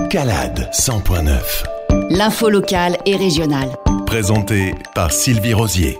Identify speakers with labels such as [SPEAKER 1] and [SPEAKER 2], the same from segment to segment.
[SPEAKER 1] CALAD 100.9.
[SPEAKER 2] L'info locale et régionale.
[SPEAKER 1] Présenté par Sylvie Rosier.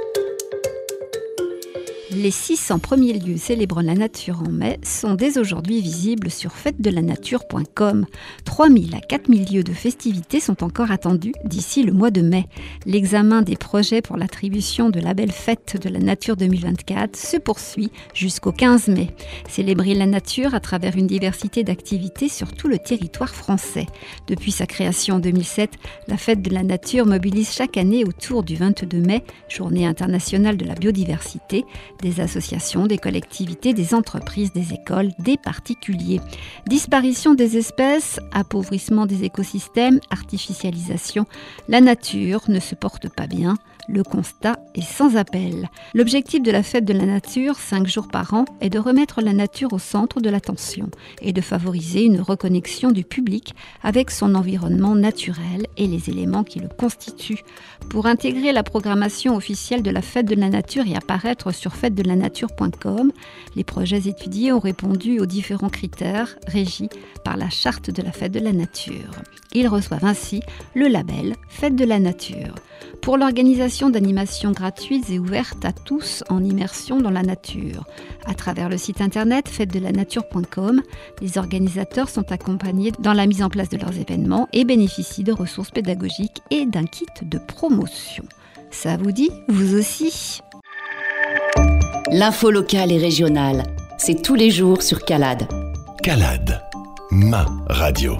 [SPEAKER 3] Les 600 premiers lieux célébrant la nature en mai sont dès aujourd'hui visibles sur fêtedelanature.com. 3000 à 4000 lieux de festivités sont encore attendus d'ici le mois de mai. L'examen des projets pour l'attribution de label Fête de la Nature 2024 se poursuit jusqu'au 15 mai. Célébrer la nature à travers une diversité d'activités sur tout le territoire français. Depuis sa création en 2007, la Fête de la Nature mobilise chaque année autour du 22 mai, Journée internationale de la biodiversité, des associations, des collectivités, des entreprises, des écoles, des particuliers. Disparition des espèces, appauvrissement des écosystèmes, artificialisation, la nature ne se porte pas bien. Le constat est sans appel. L'objectif de la Fête de la Nature, 5 jours par an, est de remettre la nature au centre de l'attention et de favoriser une reconnexion du public avec son environnement naturel et les éléments qui le constituent. Pour intégrer la programmation officielle de la Fête de la Nature et apparaître sur fêtedelanature.com, les projets étudiés ont répondu aux différents critères régis par la Charte de la Fête de la Nature. Ils reçoivent ainsi le label Fête de la Nature. Pour l'organisation d'animations gratuites et ouvertes à tous en immersion dans la nature. À travers le site internet fêtedelanature.com, les organisateurs sont accompagnés dans la mise en place de leurs événements et bénéficient de ressources pédagogiques et d'un kit de promotion. Ça vous dit, vous aussi ?
[SPEAKER 2] L'info locale et régionale, c'est tous les jours sur CALAD.
[SPEAKER 1] CALAD, ma radio.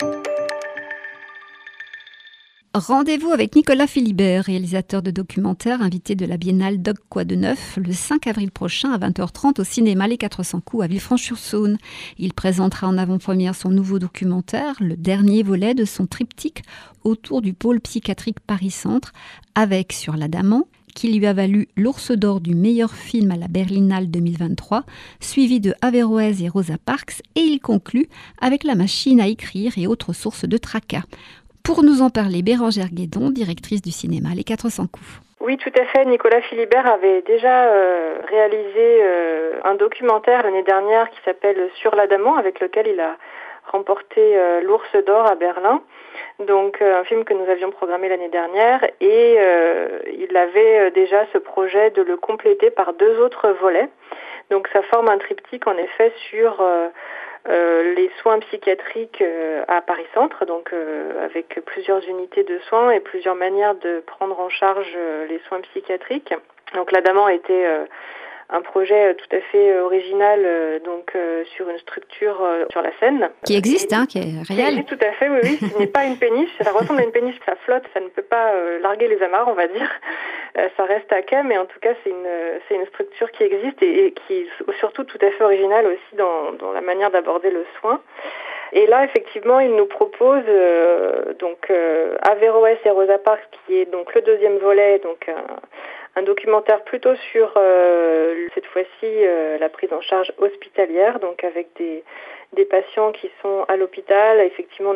[SPEAKER 3] Rendez-vous avec Nicolas Philibert, réalisateur de documentaires, invité de la Biennale Doc Quoi de Neuf, le 5 avril prochain à 20h30 au cinéma Les 400 coups à Villefranche-sur-Saône. Il présentera en avant-première son nouveau documentaire, le dernier volet de son triptyque autour du pôle psychiatrique Paris-Centre, avec Sur l'Adamant, qui lui a valu l'Ours d'Or du meilleur film à la Berlinale 2023, suivi de Averroès et Rosa Parks, et il conclut avec La machine à écrire et autres sources de tracas. Pour nous en parler, Bérangère Guédon, directrice du cinéma Les 400 coups.
[SPEAKER 4] Oui, tout à fait. Nicolas Philibert avait déjà réalisé un documentaire l'année dernière qui s'appelle Sur l'Adamant, avec lequel il a remporté l'Ours d'Or à Berlin. Donc un film que nous avions programmé l'année dernière, et il avait déjà ce projet de le compléter par 2 autres volets. Donc ça forme un triptyque en effet sur les soins psychiatriques à Paris-Centre, donc avec plusieurs unités de soins et plusieurs manières de prendre en charge les soins psychiatriques. Donc l'Adamant était un projet tout à fait original, sur une structure sur la Seine.
[SPEAKER 3] Qui existe, qui est réel.
[SPEAKER 4] Oui, tout à fait, oui. Ce n'est pas une péniche, ça ressemble à une péniche, ça flotte, ça ne peut pas larguer les amarres, on va dire. Ça reste à quai, mais en tout cas, c'est une structure qui existe et qui est surtout tout à fait originale aussi dans la manière d'aborder le soin. Et là, effectivement, il nous propose Averroès et Rosa Parks, qui est donc le 2e volet, donc un documentaire plutôt sur cette fois-ci la prise en charge hospitalière, donc avec des patients qui sont à l'hôpital, effectivement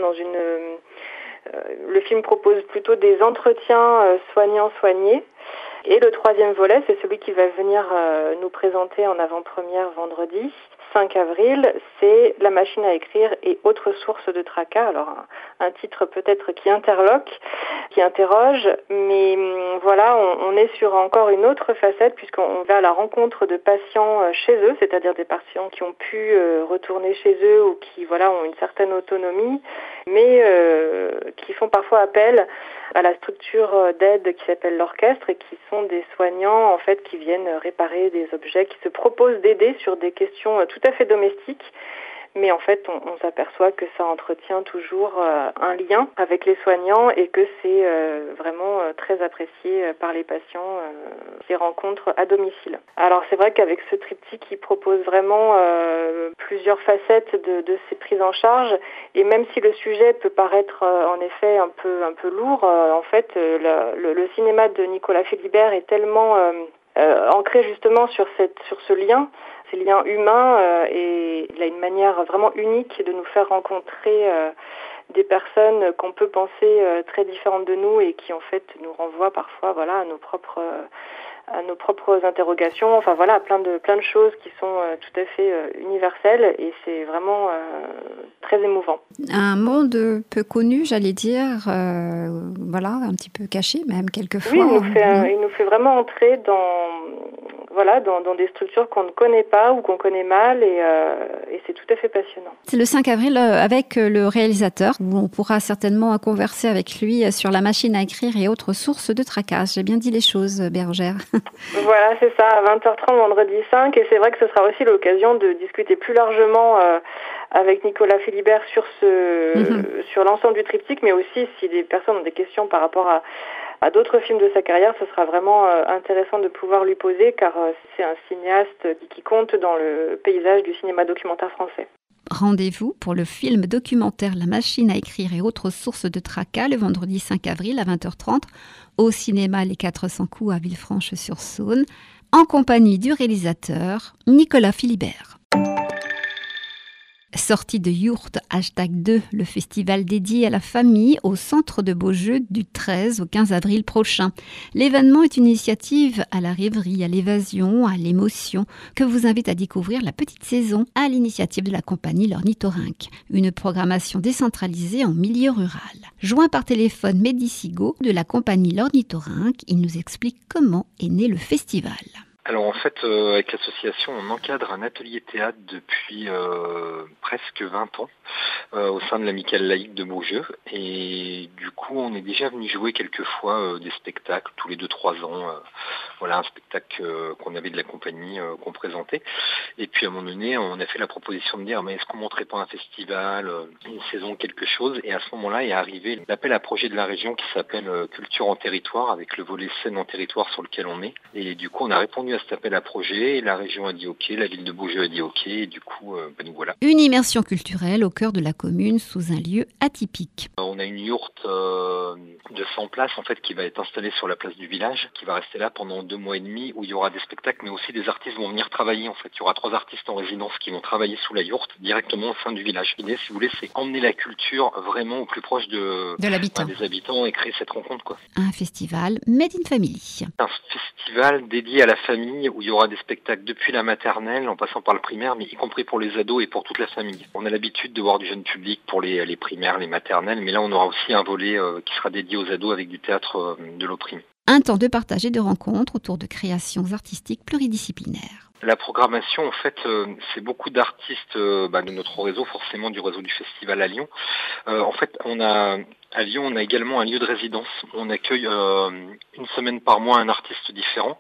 [SPEAKER 4] le film propose plutôt des entretiens soignants-soignés. Et le 3e volet, c'est celui qui va venir nous présenter en avant-première vendredi, 5 avril, c'est La machine à écrire et autres sources de tracas. Alors un titre peut-être qui interloque, qui interroge, mais voilà, on est sur encore une autre facette puisqu'on va à la rencontre de patients chez eux, c'est-à-dire des patients qui ont pu retourner chez eux ou qui ont une certaine autonomie, mais qui font parfois appel à la structure d'aide qui s'appelle l'orchestre et qui sont des soignants en fait qui viennent réparer des objets, qui se proposent d'aider sur des questions tout à fait domestiques. Mais en fait, on s'aperçoit que ça entretient toujours un lien avec les soignants et que c'est vraiment très apprécié par les patients, ces rencontres à domicile. Alors c'est vrai qu'avec ce triptyque, il propose vraiment plusieurs facettes de ces prises en charge. Et même si le sujet peut paraître en effet un peu lourd, en fait, le cinéma de Nicolas Philibert est tellement ancré justement sur ce lien, ces liens humains, et il a une manière vraiment unique de nous faire rencontrer des personnes qu'on peut penser très différentes de nous et qui en fait nous renvoient parfois à nos propres interrogations, plein de choses qui sont tout à fait universelles, et c'est vraiment très émouvant.
[SPEAKER 3] Un monde peu connu, j'allais dire, voilà, un petit peu caché même quelquefois.
[SPEAKER 4] Oui, il nous fait vraiment entrer dans des structures qu'on ne connaît pas ou qu'on connaît mal et c'est tout à fait passionnant.
[SPEAKER 3] C'est le 5 avril avec le réalisateur où on pourra certainement converser avec lui sur la machine à écrire et autres sources de tracas. J'ai bien dit les choses, Bérengère. Voilà,
[SPEAKER 4] c'est ça, à 20h30 vendredi 5 et c'est vrai que ce sera aussi l'occasion de discuter plus largement avec Nicolas Philibert sur l'ensemble du triptyque, mais aussi si des personnes ont des questions par rapport à d'autres films de sa carrière, ce sera vraiment intéressant de pouvoir lui poser car c'est un cinéaste qui compte dans le paysage du cinéma documentaire français.
[SPEAKER 3] Rendez-vous pour le film documentaire La machine à écrire et autres sources de tracas le vendredi 5 avril à 20h30 au cinéma Les 400 coups à Villefranche-sur-Saône en compagnie du réalisateur Nicolas Philibert. Sortie de Yourte, #2, le festival dédié à la famille au Centre de Beaujeu du 13 au 15 avril prochain. L'événement est une initiative à la rêverie, à l'évasion, à l'émotion, que vous invite à découvrir la petite saison à l'initiative de la compagnie L'Ornithorynque. Une programmation décentralisée en milieu rural. Joint par téléphone Mehdi Sigaud de la compagnie L'Ornithorynque, il nous explique comment est né le festival.
[SPEAKER 5] Alors en fait, avec l'association, on encadre un atelier théâtre depuis presque 20 ans au sein de l'Amicale laïque de Beaujeu. Et du coup, on est déjà venu jouer quelques fois des spectacles tous les 2-3 ans. Voilà, un spectacle qu'on avait de la compagnie qu'on présentait. Et puis à un moment donné, on a fait la proposition de dire mais est-ce qu'on montrait pas un festival, une saison, quelque chose. Et à ce moment-là est arrivé l'appel à projet de la région qui s'appelle Culture en territoire, avec le volet scène en territoire sur lequel on est. Et du coup, on a répondu à cet appel à projet, et la région a dit OK, la ville de Beaujeu a dit OK, et du coup, nous voilà.
[SPEAKER 3] Une immersion culturelle au cœur de la commune sous un lieu atypique.
[SPEAKER 5] On a une yourte de 100 places en fait qui va être installée sur la place du village, qui va rester là pendant 2 mois et demi, où il y aura des spectacles, mais aussi des artistes vont venir travailler en fait. Il y aura 3 artistes en résidence qui vont travailler sous la yourte directement au sein du village. L'idée, si vous voulez, c'est emmener la culture vraiment au plus proche de l'habitant. Des habitants et créer cette rencontre, quoi.
[SPEAKER 3] Un festival Made in Family.
[SPEAKER 5] Un festival dédié à la famille où il y aura des spectacles depuis la maternelle en passant par le primaire, mais y compris pour les ados et pour toute la famille. On a l'habitude de voir du jeune public pour les primaires, les maternelles, mais là on aura aussi un volet qui sera dédié aux ados avec du théâtre de l'opprimé.
[SPEAKER 3] Un temps de partage et de rencontres autour de créations artistiques pluridisciplinaires.
[SPEAKER 5] La programmation, en fait, c'est beaucoup d'artistes de notre réseau, forcément du réseau du festival à Lyon. En fait, à Lyon, on a également un lieu de résidence. On accueille une semaine par mois un artiste différent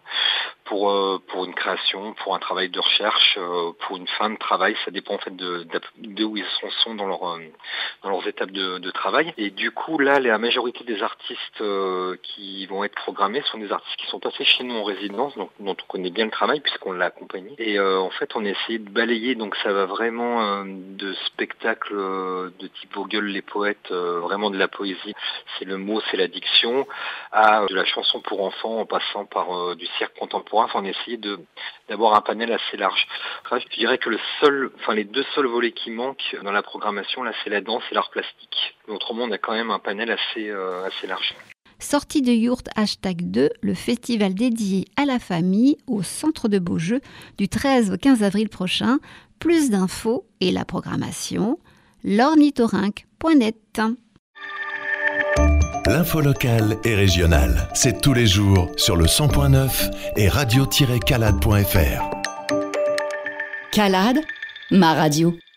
[SPEAKER 5] pour une création, pour un travail de recherche, pour une fin de travail. Ça dépend en fait de où ils sont dans leurs étapes de travail. Et du coup, là, la majorité des artistes qui vont être programmés sont des artistes qui sont passés chez nous en résidence, donc dont on connaît bien le travail puisqu'on l'a accompagné. Et en fait, on a essayé de balayer, donc ça va vraiment de spectacles de type Vogel, les poètes, vraiment de la poésie, c'est le mot, c'est la diction, à de la chanson pour enfants en passant par du cirque contemporain. Enfin, on a essayé d'avoir un panel assez large. Enfin, je dirais que les 2 seuls volets qui manquent dans la programmation, là, c'est la danse et l'art plastique. Mais autrement, on a quand même un panel assez large.
[SPEAKER 3] Sortie de Yourte #2, le festival dédié à la famille au Centre de Beaujeu du 13 au 15 avril prochain. Plus d'infos et la programmation, l'ornithorynque.net.
[SPEAKER 1] L'info locale et régionale, c'est tous les jours sur le 100.9 et radio-calade.fr.
[SPEAKER 2] Calade, ma radio.